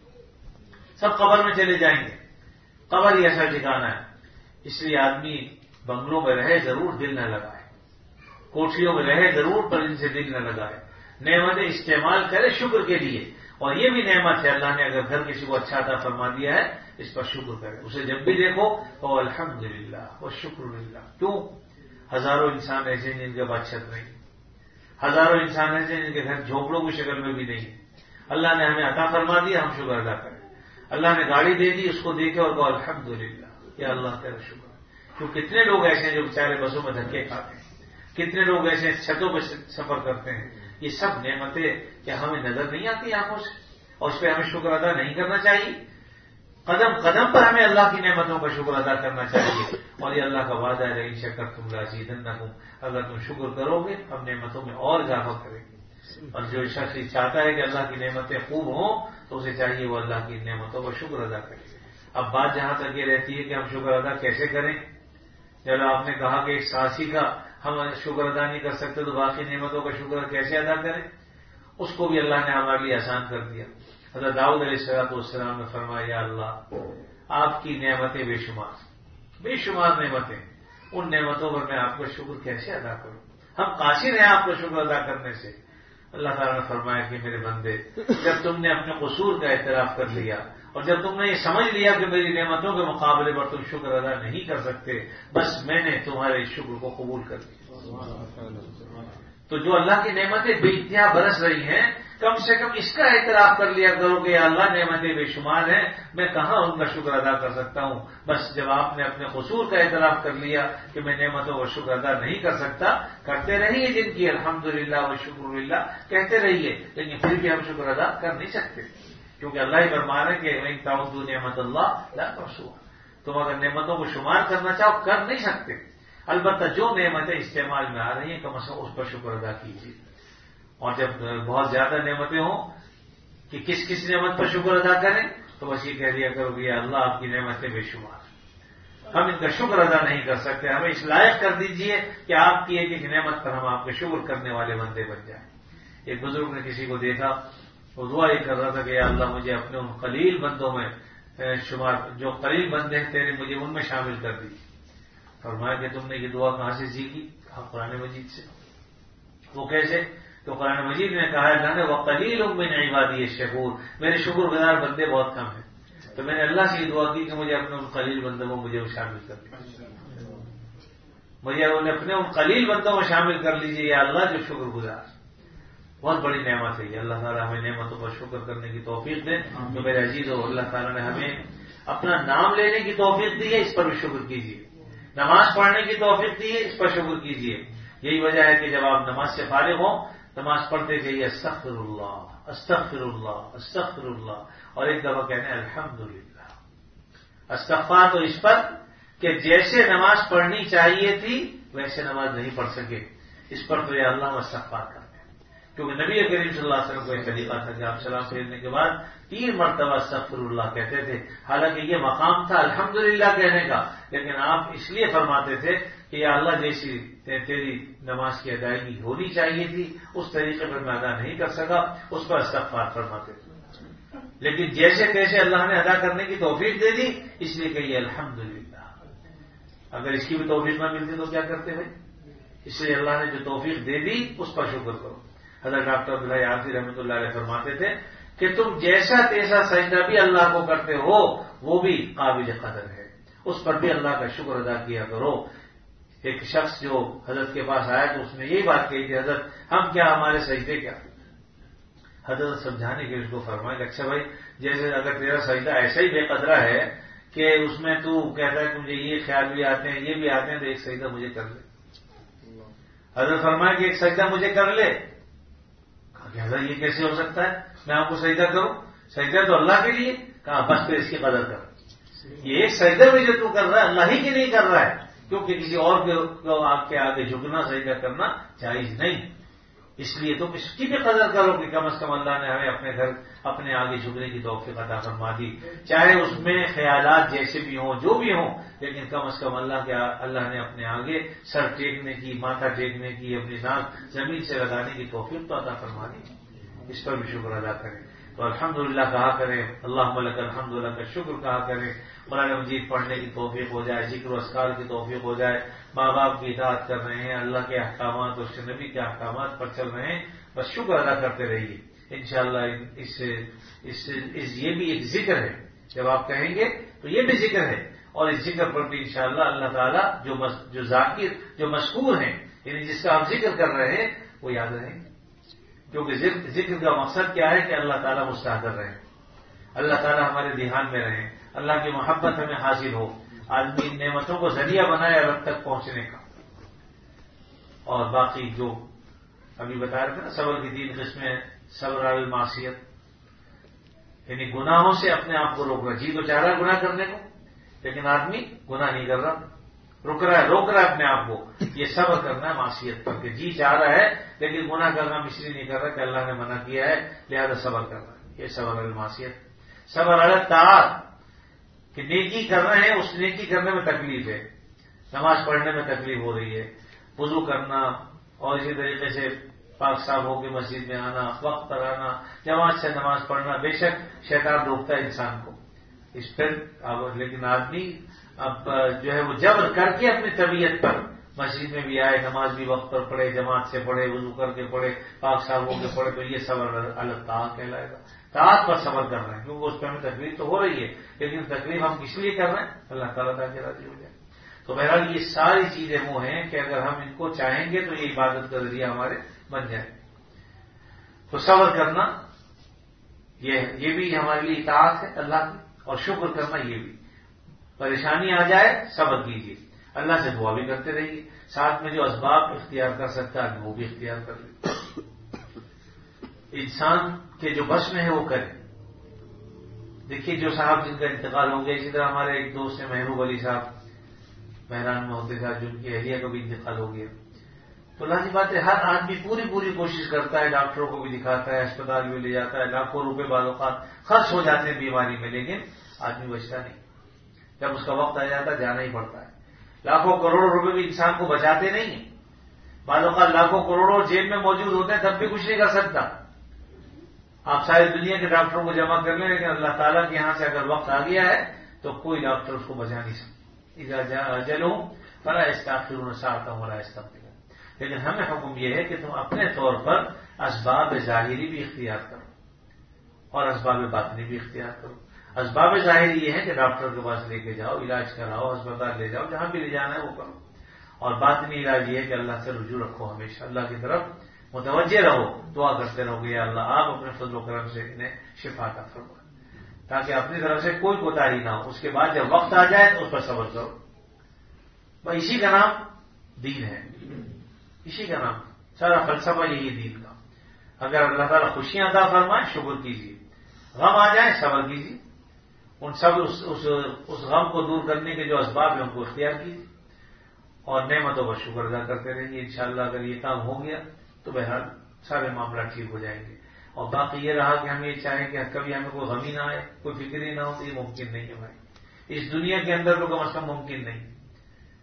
سب قبر میں چلے جائیں گے، قبر ہی ایسا ٹھکانا ہے۔ اس لیے آدمی بنگلوں میں رہے ضرور دل نہ لگائے، کوٹھیوں میں رہے ضرور پر ان سے دل نہ لگائے، نعمتیں استعمال کرے شکر کے لیے۔ اور یہ بھی نعمت ہے، اللہ نے اگر گھر کسی کو اچھا عطا فرما دیا ہے اس پر شکر کرے، اسے جب بھی دیکھو تو الحمدللہ و شکر للہ۔ کیوں؟ ہزاروں انسان ایسے ہیں جن کے پاس چھت نہیں، ہزاروں انسان ایسے ہیں جن کے گھر جھوپڑوں کی شکل میں بھی نہیں۔ اللہ نے ہمیں عطا فرما دیا، ہم شکر ادا کریں۔ اللہ نے گاڑی دے دی، اس کو دیکھے اور کہو الحمدللہ، یا اللہ تیرا شکر۔ کیوں کتنے لوگ ایسے ہیں جو بیچارے بسوں میں دھکے کھاتے ہیں، کتنے لوگ ایسے چھتوں پہ سفر کرتے ہیں۔ یہ سب نعمتیں کیا ہمیں نظر نہیں آتی آنکھوں سے، اور اس پہ ہمیں شکر ادا نہیں کرنا چاہیے؟ قدم قدم پر ہمیں اللہ کی نعمتوں کا شکر ادا کرنا چاہیے، اور یہ اللہ کا وعدہ ہے ان شکرتم لازیدنکم، اگر تم شکر کرو گے ہم نعمتوں میں اور اضافہ کریں گے۔ اور جو شخص چاہتا ہے کہ اللہ کی نعمتیں خوب ہوں تو اسے چاہیے وہ اللہ کی نعمتوں کا شکر ادا کرے۔ اب بات جہاں تک یہ رہتی ہے کہ ہم شکر ادا کیسے کریں؟ جب آپ نے کہا کہ ایک سانسی کا ہم شکر ادا نہیں کر سکتے تو باقی نعمتوں کا شکر کیسے ادا کریں؟ اس کو بھی اللہ نے ہمارے لیے آسان کر دیا۔ حضرت داؤد علیہ الصلوۃ والسلام نے فرمایا یا اللہ آپ کی نعمتیں بے شمار بے شمار نعمتیں، ان نعمتوں پر میں آپ کا شکر کیسے ادا کروں؟ ہم قاصر ہیں آپ کا شکر ادا کرنے سے۔ اللہ تعالیٰ نے فرمایا کہ میرے بندے، جب تم نے اپنے قصور کا اعتراف کر لیا اور جب تم نے یہ سمجھ لیا کہ میری نعمتوں کے مقابلے پر تم شکر ادا نہیں کر سکتے، بس میں نے تمہارے اس شکر کو قبول کر لیا۔ تو جو اللہ کی نعمتیں بے انتہا برس رہی ہیں، کم سے کم اس کا اعتراف کر لیا کرو کہ اللہ نعمتیں بے شمار ہیں، میں کہاں ان کا شکر ادا کر سکتا ہوں۔ بس جب آپ نے اپنے قصور کا اعتراف کر لیا کہ میں نعمتوں کا شکر ادا نہیں کر سکتا، کرتے رہیے جن کی الحمدللہ و شکر للہ کہتے رہیے، لیکن پھر بھی ہم شکر ادا کر نہیں سکتے، کیونکہ اللہ ہی فرما رہے کہ وَإِن تَعُدُّوا نِعْمَتَ اللَّهِ لَا تُحْصُوهَا، تم اگر نعمتوں کو شمار کرنا چاہو کر نہیں سکتے۔ البتہ جو نعمتیں استعمال میں آ رہی ہیں کم از کم اس پر شکر ادا کیجیے۔ اور جب بہت زیادہ نعمتیں ہوں کہ کس کس نعمت پر شکر ادا کریں تو بس یہ کہہ دیا کرو کہ اللہ آپ کی نعمتیں بے شمار، ہم ان کا شکر ادا نہیں کر سکتے، ہمیں اس لائق کر دیجئے کہ آپ کی ایک ایک نعمت پر ہم آپ کے شکر کرنے والے بندے بن جائیں۔ ایک بزرگ نے کسی کو دیکھا، وہ دعا یہ کر رہا تھا کہ یا اللہ مجھے اپنے ان قلیل بندوں میں شمار، جو قلیل بندے ہیں تیرے، مجھے ان میں شامل کر دیجیے۔ فرمایا کہ تم نے یہ دعا کہاں سے سیکھی؟ کہا قرآن مجید سے۔ وہ کیسے؟ تو قرآن مجید نے کہا ہے کہ وَقَلِيلٌ مِّنْ عِبَادِيَ الشَّكُورُ، میرے شکر گزار بندے بہت کم ہیں۔ تو میں نے اللہ سے یہ دعا کی کہ مجھے اپنے ان قلیل بندوں میں مجھے شامل کر دیجیے، مجھے اپنے ان قلیل بندوں میں شامل کر لیجیے یا اللہ جو شکر گزار۔ بہت بڑی نعمت ہے یہ، اللہ تعالیٰ ہمیں نعمتوں پر شکر کرنے کی توفیق دے۔ تو میرے عزیز ہو، اللہ تعالیٰ نے ہمیں اپنا نام لینے کی توفیق دی ہے، اس پر بھی شکر کیجیے۔ نماز پڑھنے کی توفیق دی ہے، اس پر شکر کیجیے۔ یہی وجہ ہے کہ جب آپ نماز سے فارغ ہوں نماز پڑھتے جائیے استغفر اللہ استغفر اللہ استغفر اللہ، اور ایک دفعہ کہنے الحمدللہ۔ استغفار تو اس پر کہ جیسے نماز پڑھنی چاہیے تھی ویسے نماز نہیں پڑھ سکے، اس پر تو یا اللہ استغفار کرتے ہیں، کیونکہ نبی کریم صلی اللہ علیہ وسلم کو ایک طریقہ تھا کہ آپ سلام پھیرنے کے بعد تین مرتبہ استغفر اللہ کہتے تھے۔ حالانکہ یہ مقام تھا الحمدللہ کہنے کا، لیکن آپ اس لیے فرماتے تھے کہ کہ یا اللہ جیسی تیری نماز کی ادائیگی ہونی چاہیے تھی اس طریقے پر میں ادا نہیں کر سکا، اس پر استغفار فرماتے تھے، لیکن جیسے تیسے اللہ نے ادا کرنے کی توفیق دے دی، اس لیے کہیے الحمدللہ۔ اگر اس کی بھی توفیق نہ ملتی تو کیا کرتے بھائی؟ اس لیے اللہ نے جو توفیق دے دی اس پر شکر کرو۔ حضرت ڈاکٹر عبداللہ عارفی رحمۃ اللہ علیہ فرماتے تھے کہ تم جیسا تیسا سجدہ بھی اللہ کو کرتے ہو وہ بھی قابل قدر ہے، اس پر بھی اللہ کا شکر ادا کیا کرو۔ ایک شخص جو حضرت کے پاس آیا تو اس نے یہی بات کہی کہ حضرت ہم کیا، ہمارے سجدے کیا؟ حضرت سمجھانے کے اس کو فرمایا کہ اچھا بھائی، جیسے اگر تیرا سجدہ ایسا ہی بے قدرہ ہے کہ اس میں تو کہتا ہے کہ مجھے یہ خیال بھی آتے ہیں یہ بھی آتے ہیں، تو ایک سجدہ مجھے کر لے۔ حضرت فرمایا کہ ایک سجدہ مجھے کر لے۔ کہا کہ حضرت یہ کیسے ہو سکتا ہے، میں آپ کو سجدہ کروں؟ سجدہ تو اللہ کے لیے۔ کہا بس پھر اس کی قدر کر، یہ ایک سجدہ بھی جو تو کر رہا ہے اللہ ہی کے لیے کر رہا ہے، کیونکہ کسی اور کے آگے جھکنا سجدہ کرنا جائز نہیں، اس لیے تم اس کی بھی قدر کرو کہ کم از کم اللہ نے ہمیں اپنے گھر اپنے آگے جھکنے کی توفیق عطا فرما دی، چاہے اس میں خیالات جیسے بھی ہوں جو بھی ہوں، لیکن کم از کم اللہ کے اللہ نے اپنے آگے سر ٹیکنے کی، ماتھا ٹیکنے کی، اپنی ناک زمین سے لگانے کی توفیق تو عطا فرما دی، اس پر بھی شکر ادا کریں۔ تو الحمدللہ کہا کریں، اللہم لک الحمدللہ کا شکر کہا کریں، قرآن مجید پڑھنے کی توفیق ہو جائے، ذکر و اذکار کی توفیق ہو جائے، ماں باپ کی اطاعت کر رہے ہیں، اللہ کے احکامات اور نبی کے احکامات پر چل رہے ہیں، بس شکر ادا کرتے رہیے انشاءاللہ۔ اس سے اس, اس یہ بھی ایک ذکر ہے، جب آپ کہیں گے تو یہ بھی ذکر ہے، اور اس ذکر پر بھی انشاءاللہ اللہ تعالیٰ جو جو ذاکر جو مشکور ہیں، یعنی جس کا آپ ذکر کر رہے ہیں وہ یاد رہیں، کیونکہ ذکر کا مقصد کیا ہے کہ اللہ تعالیٰ مستحضر رہے، اللہ تعالیٰ ہمارے دھیان میں رہیں، اللہ کی محبت ہمیں حاصل ہو، آدمی ان نعمتوں کو ذریعہ بنائے رب تک پہنچنے کا۔ اور باقی جو ابھی بتا رہے تھے نا صبر کی تین قسمیں، صبر علی المعصیت، یعنی گناہوں سے اپنے آپ کو روک رہا، جی تو چاہ رہا ہے گناہ کرنے کو لیکن آدمی گناہ نہیں کر رہا، رک رہا ہے، روک رہا ہے اپنے آپ کو، یہ صبر کرنا ہے معصیت پر، کہ جی چاہ رہا ہے لیکن گناہ کرنا اس لیے نہیں کر رہا کہ اللہ نے منع کیا ہے لہذا صبر کر رہا ہے، یہ صبر علی المعصیت۔ صبر علی الطاعات، کہ نیکی کر رہے ہیں، اس نیکی کرنے میں تکلیف ہے، نماز پڑھنے میں تکلیف ہو رہی ہے، وضو کرنا اور اسی طریقے سے پاک صاف ہو کے مسجد میں آنا، وقت پر آنا، جماعت سے نماز پڑھنا، بے شک شیطان روکتا ہے انسان کو اس پر، لیکن آدمی اب جو ہے وہ جبر کر کے اپنی طبیعت پر مسجد میں بھی آئے، نماز بھی وقت پر پڑھے، جماعت سے پڑھے، وضو کر کے پڑھے، پاک صاف ہو کے پڑھے، تو یہ صبر الگ طاعت کہلائے گا۔ طاعت پر صبر کر رہے ہیں کیونکہ اس پہ ہمیں تکلیف تو ہو رہی ہے، لیکن تکلیف ہم کس لیے کر رہے ہیں؟ اللہ تعالیٰ تاکہ راضی ہو جائے۔ تو بہرحال یہ ساری چیزیں وہ ہیں کہ اگر ہم ان کو چاہیں گے تو یہ عبادت کا ذریعہ ہمارے بن جائے۔ تو صبر کرنا یہ یہ بھی ہمارے لیے اطاعت ہے اللہ کی، اور شکر کرنا یہ بھی، پریشانی آ جائے صبر کیجیے، اللہ سے دعا بھی کرتے رہیے، ساتھ میں جو اسباب اختیار کر سکتا ہے وہ بھی اختیار کر لیں، انسان کے جو بس میں ہے وہ کرے۔ دیکھیے جو صاحب جن کا انتقال ہو گیا، اسی طرح ہمارے ایک دوست ہیں محبوب علی صاحب مہران میں ہوتے صاحب، جن کی اہلیہ کا بھی انتقال ہو گیا، تو لازمی بات ہے ہر آدمی پوری پوری کوشش کرتا ہے، ڈاکٹروں کو بھی دکھاتا ہے، اسپتال بھی لے جاتا ہے، لاکھوں روپے بعض اوقات خرچ ہو جاتے ہیں بیماری میں، لیکن آدمی بچتا نہیں، جب اس کا وقت آ جاتا ہے جانا ہی پڑتا ہے۔ لاکھوں کروڑوں روپے بھی انسان کو بچاتے نہیں ہیں، بعض اوقات لاکھوں کروڑوں جیب میں موجود ہوتے ہیں تب بھی کچھ نہیں کر سکتا۔ آپ ساری دنیا کے ڈاکٹروں کو جمع کر لیں، لیکن اللہ تعالیٰ کے یہاں سے اگر وقت آ گیا ہے تو کوئی ڈاکٹر اس کو بچا نہیں سکتا۔ اذا جاء اجلهم فلا يستأخرون ساعة ولا يستقدمون۔ لیکن ہمیں حکم یہ ہے کہ تم اپنے طور پر اسباب ظاہری بھی اختیار کرو اور اسباب باطنی بھی اختیار کرو۔ اسباب ظاہری یہ ہے کہ ڈاکٹر کے پاس لے کے جاؤ، علاج کراؤ، اسپتال لے جاؤ، جہاں بھی لے جانا ہے وہ کرو، اور باطنی علاج یہ ہے کہ اللہ سے رجوع رکھو، ہمیشہ اللہ کی طرف متوجہ رہو، دعا کرتے رہو کہ یا اللہ آپ اپنے فضل و کرم سے انہیں شفا عطا فرما، تاکہ اپنی طرف سے کوئی کوتاہی نہ ہو۔ اس کے بعد جب وقت آ جائے تو اس پر صبر کرو، بھائی اسی کا نام دین ہے، اسی کا نام سارا فلسفہ یہی دین کا۔ اگر اللہ تعالیٰ خوشیاں عطا فرمائے شکر کیجیے، غم آ جائے صبر کیجیے، ان سب اس, اس, اس غم کو دور کرنے کے جو اسباب ہیں ان کو اختیار کیجیے، اور نعمتوں پر شکر ادا کرتے رہیے۔ انشاءاللہ اگر یہ کام ہو گیا تو بہرحال سارے معاملات ٹھیک ہو جائیں گے۔ اور باقی یہ رہا کہ ہم یہ چاہیں کہ کبھی ہمیں کوئی غم ہی نہ آئے، کوئی فکر ہی نہ ہو، تو یہ ممکن نہیں ہے بھائی، اس دنیا کے اندر تو کم از کم ممکن نہیں،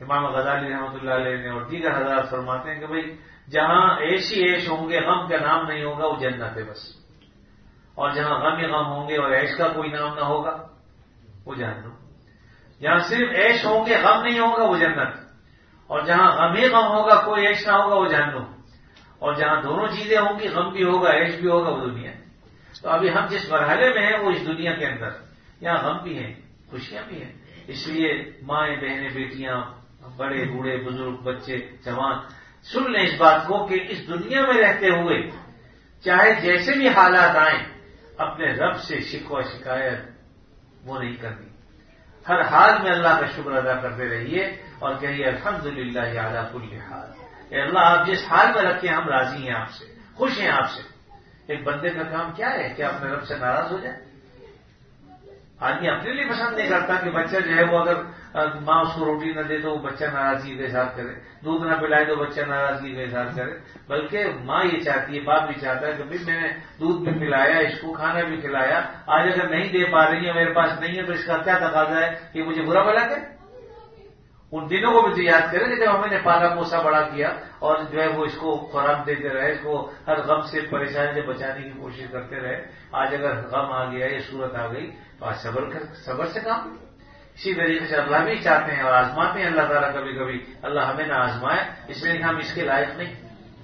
امام غزالی رحمۃ اللہ علیہ نے اور دیگر حضرات فرماتے ہیں کہ بھئی جہاں عیش ہی عیش ہوں گے، غم کا نام نہیں ہوگا، وہ جنت ہے بس، اور جہاں غم ہی غم ہوں گے اور عیش کا کوئی نام نہ ہوگا وہ جہنم۔ جہاں صرف عیش ہوں گے غم نہیں ہوگا وہ جنت، اور جہاں غم ہی غم ہوگا کوئی عیش نہ ہوگا وہ جہنم، اور جہاں دونوں چیزیں ہوں گی، غم بھی ہوگا عیش بھی ہوگا، وہ دنیا۔ تو ابھی ہم جس مرحلے میں ہیں وہ اس دنیا کے اندر، یہاں غم بھی ہیں خوشیاں بھی ہیں۔ اس لیے مائیں بہنیں بیٹیاں بڑے بوڑھے بزرگ بچے جوان سن لیں اس بات کو کہ اس دنیا میں رہتے ہوئے چاہے جیسے بھی حالات آئیں اپنے رب سے شکوہ شکایت وہ نہیں کرنی، ہر حال میں اللہ کا شکر ادا کرتے رہیے اور کہیے الحمدللہ علی کل حال، اے اللہ آپ جس حال میں رکھیں ہم راضی ہیں آپ سے، خوش ہیں آپ سے۔ ایک بندے کا کام کیا ہے کہ اپنے رب سے ناراض ہو جائے؟ آدمی اپنے لیے پسند نہیں کرتا کہ بچہ جو ہے وہ اگر ماں اس کو روٹی نہ دے تو وہ بچہ ناراضگی کا اظہار کرے، دودھ نہ پلائے تو بچہ ناراضگی کا اظہار کرے، بلکہ ماں یہ چاہتی ہے، باپ بھی چاہتا ہے کہ بھائی میں نے دودھ بھی پلایا، اس کو کھانا بھی کھلایا، آج اگر نہیں دے پا رہی ہے میرے پاس نہیں ہے تو اس کا کیا تقاضا ہے کہ مجھے برا بھلا کرے؟ ان دنوں کو بھی تو یاد کریں کہ جب ہمیں نے پالا پوسا بڑا کیا اور جو ہے وہ اس کو خوراک دیتے رہے، اس کو ہر غم سے پریشانی سے بچانے کی کوشش کرتے رہے، آج اگر غم آ گیا یہ صورت آ گئی تو آج صبر کر صبر سے کام۔ اسی طریقے سے اللہ بھی چاہتے ہیں اور آزماتے ہیں اللہ تعالیٰ کبھی کبھی، اللہ ہمیں نہ آزمائے اس لیے کہ ہم اس کے لائق نہیں،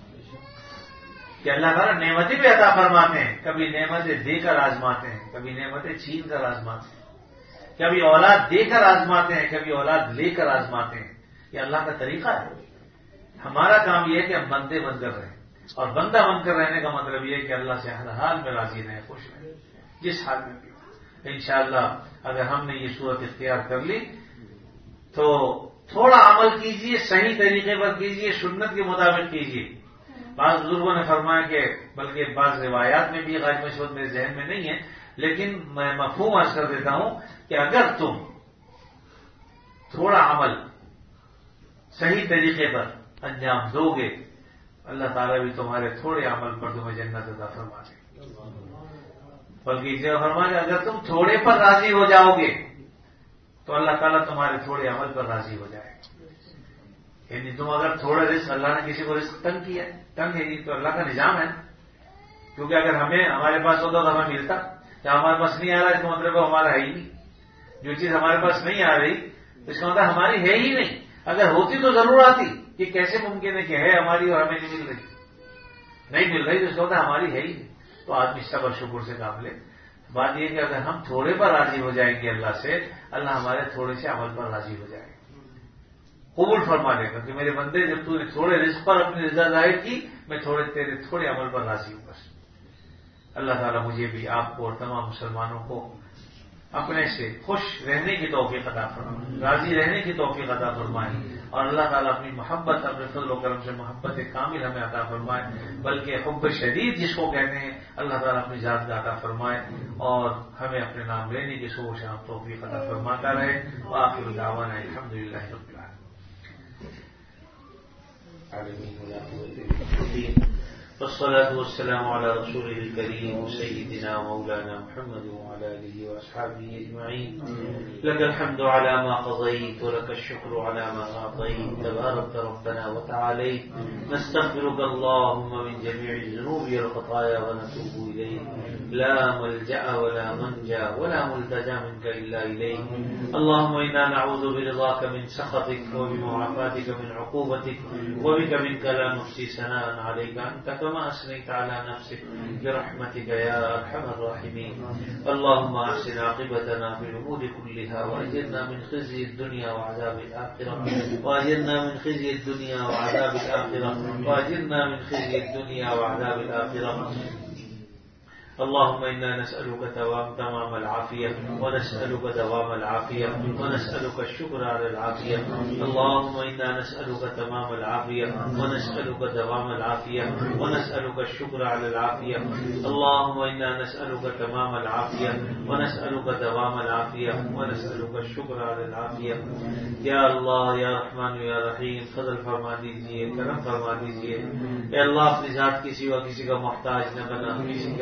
کہ اللہ تعالیٰ نعمتیں بھی عطا فرماتے ہیں، کبھی نعمتیں دے کر آزماتے ہیں، کبھی نعمتیں چھین کر آزماتے ہیں، کبھی اولاد دے کر آزماتے ہیں، کبھی اولاد لے کر آزماتے ہیں۔ یہ اللہ کا طریقہ ہے۔ ہمارا کام یہ ہے کہ ہم بندے بن کر رہیں، اور بندہ بن کر رہنے کا مطلب یہ ہے کہ اللہ سے ہر حال میں راضی رہیں، خوش رہیں، جس حال میں بھی۔ انشاءاللہ اگر ہم نے یہ صورت اختیار کر لی تو تھوڑا عمل کیجئے، صحیح طریقے پر کیجئے، سنت کے مطابق کیجئے۔ بعض بزرگوں نے فرمایا کہ بلکہ بعض روایات میں بھی غالب اس وقت میرے ذہن میں نہیں ہے، لیکن میں مفہوم عرض کر دیتا ہوں کہ اگر تم تھوڑا عمل صحیح طریقے پر انجام دو گے، اللہ تعالیٰ بھی تمہارے تھوڑے عمل پر تمہیں جنت عطا فرما دے، بلکہ اس جگہ فرمایا اگر تم تھوڑے پر راضی ہو جاؤ گے تو اللہ تعالیٰ تمہارے تھوڑے عمل پر راضی ہو جائے گا۔ یعنی تم اگر تھوڑا رزق، اللہ نے کسی کو رزق تنگ کیا ہے، تنگ ہے یہ تو اللہ کا نظام ہے، کیونکہ اگر ہمیں ہمارے پاس ہوتا تو ہمیں ملتا، جب ہمارے پاس نہیں آ رہا اس کا مطلب ہے ہمارا ہے ہی نہیں۔ جو چیز ہمارے پاس نہیں آ رہی اس کا مطلب ہماری ہے ہی نہیں، اگر ہوتی تو ضرور آتی۔ یہ کیسے ممکن ہے کہ ہے ہماری اور ہمیں نہیں مل رہی؟ نہیں مل رہی تو اس کا مطلب ہماری ہے ہی نہیں۔ تو آدمی صبر شکر سے کام لے۔ بات یہ کہ اگر ہم تھوڑے پر راضی ہو جائیں گے اللہ سے، اللہ ہمارے تھوڑے سے عمل پر راضی ہو جائے گا، قبول فرما لے گا کہ میرے بندے جب تو نے تھوڑے رزق پر اپنی رضا ظاہر کی، میں تھوڑے تیرے تھوڑے عمل پر راضی ہوں بس۔ اللہ تعالیٰ مجھے بھی، آپ کو اور تمام مسلمانوں کو اپنے سے خوش رہنے کی توفیق عطا فرمائے، راضی رہنے کی توفیق عطا فرمائے، اور اللہ تعالیٰ اپنی محبت، اپنے فضل و کرم سے محبت کامل ہمیں عطا فرمائے، بلکہ حب شدید جس کو کہتے ہیں اللہ تعالیٰ اپنی ذات کا عطا فرمائے، اور ہمیں اپنے نام لینے کی سوچ ہم توفیق عطا فرماتا رہے۔ وآخر دعوانا الحمدللہ رب العالمین، والصلاة والسلام على رسوله الكريم سيدنا مولانا محمد وعلى آله وأصحابه أجمعين. لك الحمد على ما قضيت ولك الشكر على ما أعطيت، تبارك ربنا وتعاليت. نستغفرك اللهم من جميع الذنوب والخطايا ونتوب إليك، لا ملجأ ولا منجا ولا ملتجا منك إلا إليك. اللهم إنا نعوذ برضاك من سخطك وبمعافاتك من عقوبتك، وبك منك لا نحصي ثناء عليك أنت كما أثنيت على نفسك برحمتك يا أرحم الراحمين. اللهم أحسن عاقبتنا في الأمور كلها، وأجرنا من خزي الدنيا وعذاب الآخرة، وأجرنا من خزي الدنيا وعذاب الآخرة، وأجرنا من خزي الدنيا وعذاب الآخرة. اللهم إنا نسألك تمام العافية، ونسألك دوام العافية، ونسألك الشكر على العافية. اللهم إنا نسألك تمام العافية، ونسألك دوام العافية، ونسألك الشكر على العافية. اللهم إنا نسألك تمام العافية، ونسألك دوام العافية، ونسألك الشكر على العافية. یا اللہ، یا رحمان، یا رحیم، فضل فرما دیجیے، کرم فرما دیجیے۔ اے اللہ، اپنی ذات کی سوا کسی کا محتاج نہ بنا، کسی کے آگے سے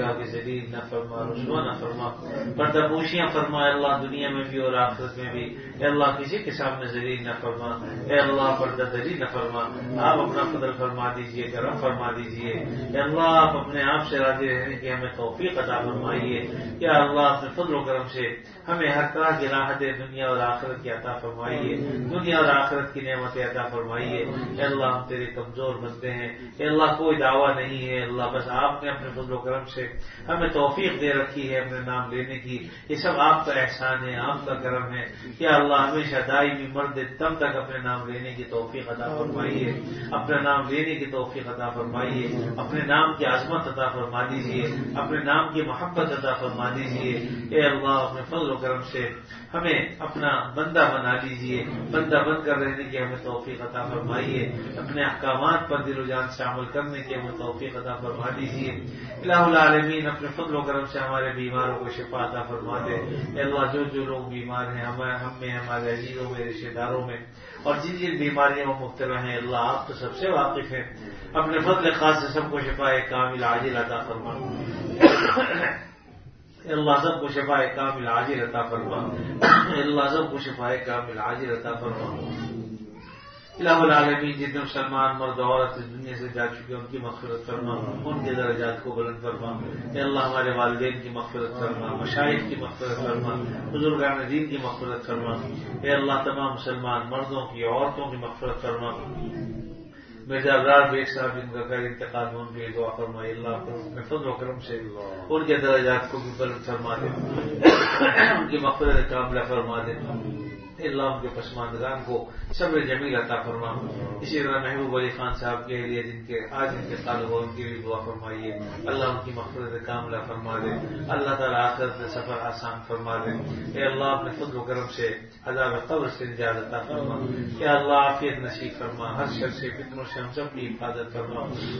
ذلیل نہ فرما، رسوا نہ فرما، پردہ پوشیاں فرما اے اللہ دنیا میں بھی اور آخرت میں بھی، اے اللہ کسی کے سامنے ذلیل نہ فرما، اے اللہ پردہ دری نہ فرما، آپ اپنا فضل فرما دیجیے، کرم فرما دیجیے، اے اللہ آپ اپنے آپ سے راضی رہنے کی ہمیں توفیق عطا فرمائیے، یا اللہ اپنے فضل و کرم سے ہمیں ہر طرح کی راحتیں دنیا اور آخرت کی عطا فرمائیے، دنیا اور آخرت کی نعمتیں عطا فرمائیے، اے اللہ ہم تیرے کمزور بندے ہیں، اے اللہ کوئی دعویٰ نہیں ہے، اللہ بس آپ نے اپنے فضل و کرم سے ہمیں توفیق دے رکھی ہے اپنے نام لینے کی، یہ سب آپ کا احسان ہے، آپ کا کرم ہے، یا اللہ ہمیشہ دائمی مرد تب تک اپنے نام لینے کی توفیق عطا فرمائیے، اپنے نام لینے کی توفیق عطا فرمائیے، اپنے نام کی عظمت عطا فرما دیجیے، اپنے نام کی محبت عطا فرما دیجیے، اے اللہ اپنے فضل و کرم سے ہمیں اپنا بندہ بنا لیجیے، بندہ بن کر رہنے کی ہمیں توفیق عطا فرمائیے، اپنے احکامات پر دل و جان سے عمل کرنے کی ہمیں توفیق عطا فرما دیجیے، الہ العالمین اپنے فضل و کرم سے ہمارے بیماروں کو شفا عطا فرما دے، اے اللہ جو جو لوگ بیمار ہیں ہم میں ہمارے عزیزوں میں رشتے داروں میں اور جن جن بیماریوں میں مبتلا ہیں اللہ آپ تو سب سے واقف ہیں، اپنے فضل خاص سے سب کو شفا کامل عاجل عطا فرما، اللہ سب کو شفا کامل عاجل عطا فرما، اللہ سب کو شفا کامل عاجل عطا فرما، الہ العالمین جتنے مسلمان مرد عورت اس دنیا سے جا چکے ان کی مغفرت فرما، ان کے درجات کو بلند فرما، اے اللہ ہمارے والدین کی مغفرت فرما، مشائخ کی مغفرت فرما، بزرگان دین کی مغفرت فرما، اے اللہ تمام مسلمان مردوں کی عورتوں کی مغفرت فرما، مرزا ابرار بیگ صاحب ان کا غیر انتقال میں ان کے دعا فرمائے، اللہ اپنے فضل و کرم سے ان کے درجات کو بھی بلند فرما دے، ان کی مغفرت کاملہ فرما دے، اللہ ان کے پسماندگان کو صبر جمیل عطا فرما، اسی طرح محبوب علی خان صاحب کے لیے جن کے آج انتقال ہوا ان کے لیے دعا فرمائیے، اللہ ان کی مغفرت کاملہ فرما دے، اللہ تعالیٰ آخرت میں سفر آسان فرما دے، اے اللہ اپنے فضل و کرم سے عذاب قبر سے نجات عطا فرما، اے اللہ عافیت نصیب فرما، ہر شر سے فتنوں سے ہم سب کی حفاظت فرما،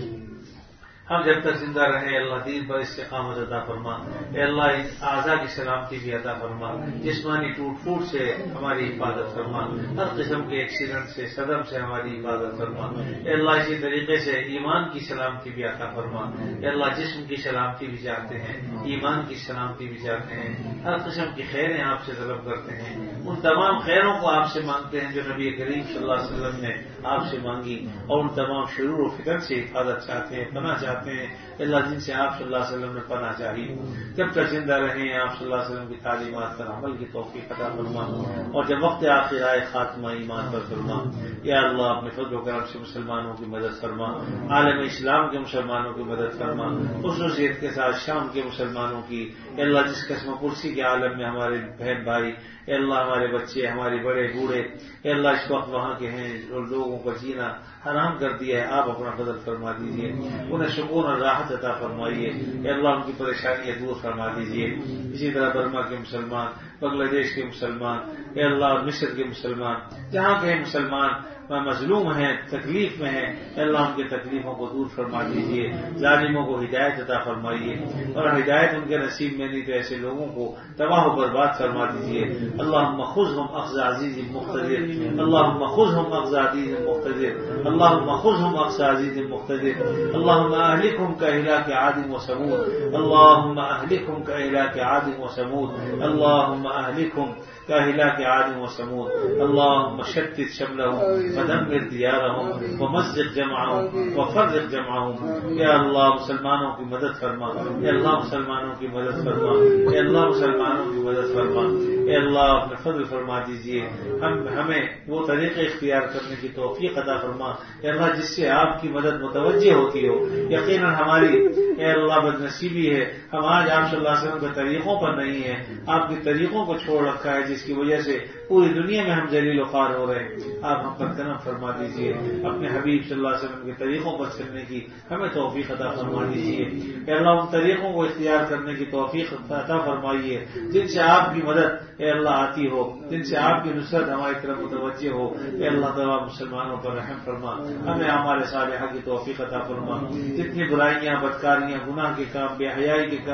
ہم جب تک زندہ رہیں اللہ دین پر استقامت عطا فرما، اے اللہ اعضاء کی سلامتی بھی عطا فرما، جسمانی ٹوٹ پھوٹ سے ہماری حفاظت فرما، ہر قسم کے ایکسیڈنٹ سے صدم سے ہماری حفاظت فرما، اے اللہ اسی طریقے سے ایمان کی سلامتی بھی عطا فرما، اے اللہ جسم کی سلامتی بھی چاہتے ہیں، ایمان کی سلامتی بھی چاہتے ہیں، ہر قسم کی خیریں آپ سے طلب کرتے ہیں، ان تمام خیروں کو آپ سے مانگتے ہیں جو نبی کریم صلی اللہ علیہ وسلم نے آپ سے مانگی، اور ان تمام شرور و فتن سے حفاظت چاہتے ہیں، پناہ چاہتے ہیں، اللہ جن سے آپ صلی اللہ علیہ وسلم نے پناہ چاہی، جب تک زندہ رہیں آپ صلی اللہ علیہ وسلم کی تعلیمات پر عمل کی توفیق عطا فرما، اور جب وقت آخر آئے خاتمہ ایمان پر فرما، یا اللہ اپنے فضل و کرم سے مسلمانوں کی مدد فرما، عالم اسلام کے مسلمانوں کی مدد فرما، خصوصیت کے ساتھ شام کے مسلمانوں کی، یا اللہ جس قسم کرسی کے عالم میں ہمارے بہن بھائی، اے اللہ ہمارے بچے ہمارے بڑے بوڑھے، اے اللہ اس وقت وہاں کے ہیں اور لوگوں کا جینا حرام کر دیا ہے، آپ اپنا فضل فرما دیجیے، انہیں سکون اور راحت عطا فرمائیے، اے اللہ ان کی پریشانیاں دور فرما دیجیے، اسی طرح برما کے مسلمان، بنگلہ دیش کے مسلمان، اے اللہ مصر کے مسلمان، جہاں کے مسلمان مظلوم ہیں تکلیف میں ہیں، اے اللہ ان کے تکلیفوں کو دور فرما دیجیے، ظالموں کو ہدایت عطا فرمائیے، اور ہدایت ان کے نصیب میں نہیں تو ایسے لوگوں کو تباہ و برباد فرما دیجیے، اللہم خذہم اخذ عزیز مقتدر، اللہم خذہم اخذ عزیز مقتدر، اللہم خذہم اخذ عزیز مقتدر، اللہم اہلکہم کاہلاک عاد و ثمود، اللہم اہلکہم کاہلاک عاد و ثمود، اللہم اہلکہم كاهلاك عاد وثمود، اللهم شتت شملهم ودمر ديارهم ومزق جمعهم وفرق جمعهم، یا اللہ مسلمانوں کی مدد فرما، اے اللہ مسلمانوں کی مدد فرما، اے اللہ مسلمانوں کی مدد فرما، اے اللہ اپنے فضل فرما دیجیے، ہم ہمیں وہ طریقے اختیار کرنے کی توفیق عطا فرما، اے اللہ جس سے آپ کی مدد متوجہ ہوتی ہو، یقیناً ہماری اے اللہ بد نصیبی ہے، ہم آج آپ صلی اللہ علیہ وسلم کے طریقوں پر نہیں ہیں، آپ کے طریقوں کو چھوڑ رکھا ہے جس کی وجہ سے پوری دنیا میں ہم ذلیل و خوار ہو رہے ہیں، آپ ہم پر کرم فرما دیجیے، اپنے حبیب صلی اللہ علیہ وسلم کے طریقوں پر چلنے کی ہمیں توفیق عطا فرما دیجیے، اے اللہ ان طریقوں کو اختیار کرنے کی توفیق عطا فرمائیے جن سے آپ کی مدد اے اللہ آتی ہو، جن سے آپ کی نصرت ہماری طرف متوجہ ہو، اے اللہ تعالیٰ مسلمانوں پر رحم فرما، ہمیں ہمارے صالحہ کی توفیق عطا فرما، جتنی برائیاں بدکاریاں گناہ کے کام بے حیائی کے کام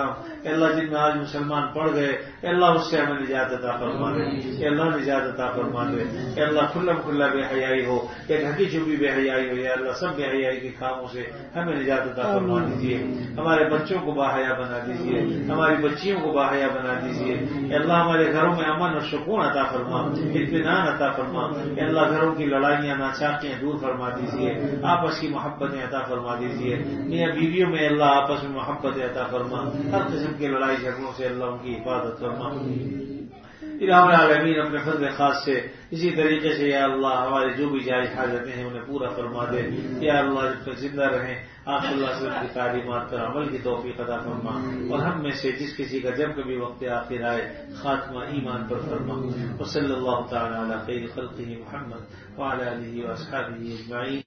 اللہ جن میں آج مسلمان پڑ گئے اللہ اس سے ہمیں نجات عطا فرما دے، کہ اللہ نجات عطا فرما دے، کہ اللہ کھلا کھلا بے حیائی ہو یا ڈھکی چھپی بے حیائی ہو، یا اللہ سب بے حیائی کے کاموں سے ہمیں نجات عطا فرما دیجیے، ہمارے بچوں کو باحیا بنا دیجیے، ہماری بچیوں کو باحیا بنا دیجیے، کہ اللہ ہمارے گھروں میں امن اور سکون عطا فرما، اطمینان عطا فرما، کہ اللہ گھروں کی لڑائیاں ناچاکیاں دور فرما دیجیے، آپس کی محبتیں عطا فرما دیجیے، میاں بیویوں میں اللہ آپس میں محبت عطا فرما، ہر قسم کی لڑائی جھگڑوں سے اللہ ان کی حفاظت فرما۔ الہ العالمین اپنے فضل خاص سے اسی طریقے سے یا اللہ ہمارے جو بھی جائز حاجتیں ہیں انہیں پورا فرما دے، یا اللہ جب تک زندہ رہیں آپ صلی اللہ علیہ وسلم کی تعلیمات پر عمل کی توفیق عطا فرما، اور ہم میں سے جس کسی کا جب کبھی وقت آخر آئے خاتمہ ایمان پر فرما۔ وصلی اللہ تعالی علی خیر خلقہ محمد وعلی آلہ واصحابہ اجمعین۔